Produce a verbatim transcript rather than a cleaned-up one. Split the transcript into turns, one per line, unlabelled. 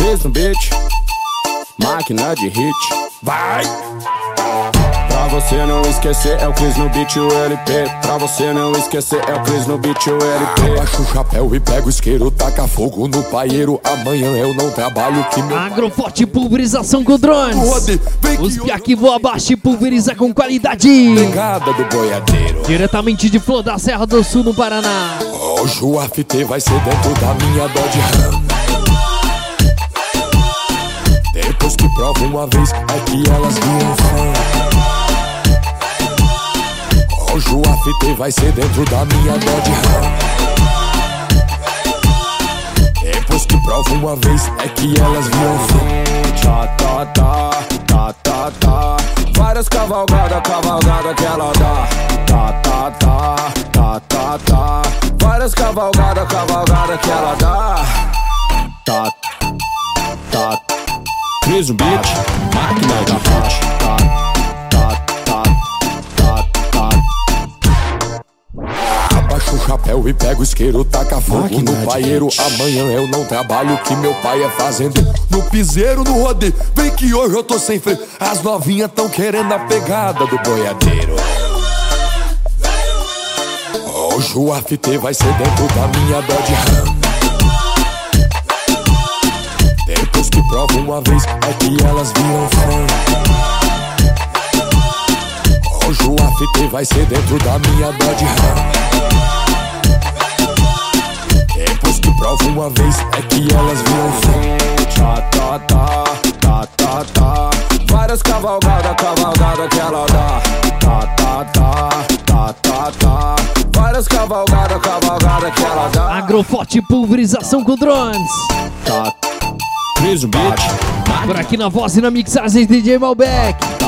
Cris no beat, máquina de hit. Vai! Pra você não esquecer é o Cris no beat, o L P. Pra você não esquecer é o Cris no beat, o L P.
Abaixa o chapéu e pega o isqueiro, taca fogo no paieiro. Amanhã eu não trabalho que meu...
Agroforte pulverização com drones. Os pia que voa abaixo e pulveriza com qualidade.
Pegada do boiadeiro.
Diretamente de Flor da Serra do Sul, no Paraná.
Hoje o A F T vai ser dentro da minha Dodge Ram. Depois que prova uma vez é que elas viram fã. Hoje o A F T vai ser dentro da minha Dodge Ram. Depois que prova uma vez é que elas viram fã.
Tá, tá, tá, tá, tá, tá. Várias cavalgadas, cavalgada que ela dá. Tá, tá, tá, tá, tá, tá. Várias cavalgadas, cavalgada que ela dá. Tá, tá. Cris no beat, máquina de hit. Tá, tá, tá, tá, tá.
Abaixa o chapéu e pega o isqueiro, taca fogo
Máquina
no
de
paieiro.
hit.
Amanhã eu não trabalho que meu pai é fazendeiro. No piseiro, no rodeio, vem que hoje eu tô sem freio. As novinhas tão querendo a pegada do boiadeiro. Hoje o A F T vai ser dentro da minha Dodge Ram. Depois que prova uma vez é que elas viram fã. Hoje o A F T vai ser dentro da minha Dodge Ram. Depois que prova uma vez é que elas viram fã.
Tá, tá, tá, tá, tá, tá. Várias cavalgadas, cavalgada que ela dá. Tá, tá, tá, tá, tá, tá. Várias cavalgadas, cavalgada que ela dá.
Agroforte pulverização com drones.
Tá. Cris no beat,
Por aqui na voz e na mixagem D J Malbec.